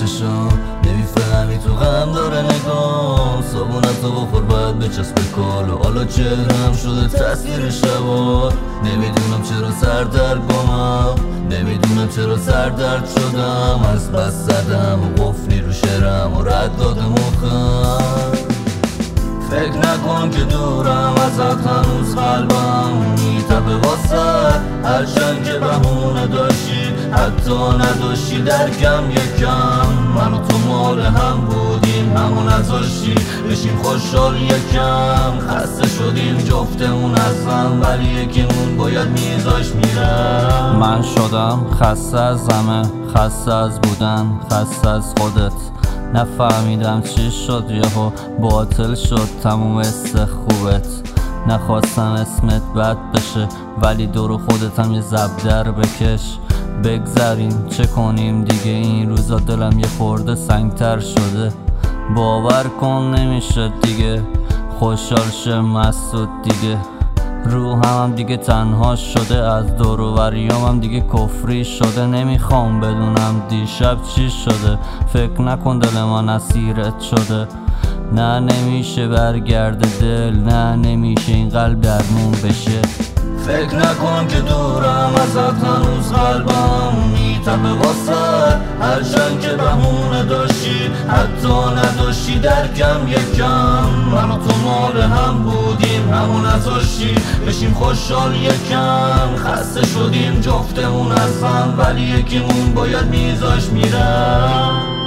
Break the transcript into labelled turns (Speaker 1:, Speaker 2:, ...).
Speaker 1: چشم نمیفهمی تو غم داره نگاه صابونت رو بخور باید بچسب کالو حالا چهرم شده تصویر شبا نمیدونم چرا سردرگمم نمیدونم چرا سردرد شدم از بس زدم و قفلی رو شرم و رد داده مخم فکر نکن که دورم ازت هنوز قلبم میتبه واسد هرچند که بهونه داشتی حتی نداشتی درکم یکم من و تو مال هم بودیم همون نذاشتی بشیم خوشحال یکم خسته شدیم جفتمون از هم ولی یکیمون باید میذاش میرم
Speaker 2: من شدم خسته از همه خسته از بودن خسته از خودت نفهمیدم چی شد یهو باطل شد تموم خوبت نخواستم اسمت بد بشه ولی دور خودت هم یه زبدر بکش بگذریم چه کنیم دیگه این روزا دلم یه خورده سنگتر شده باور کن نمیشه دیگه خوشحال شه مسعود دیگه روحم دیگه تنها شده از دور و بریام دیگه کفری شده نمیخوام بدونم دیشب چی شده فکر نکن دل من اسیرت شده نه نمیشه برگرده دل نه نمیشه این قلب درمون بشه
Speaker 1: فکر نکن که دورم ازت هنوز قلبم میتبه واسه هرچند که بهونه داشتی حتی نداشتی درکم یکم من و تو مال هم بودیم همون نذاشتی بشیم خوشحال یکم خسته شدیم جفتمون از هم ولی یکیمون باید میذاش میرم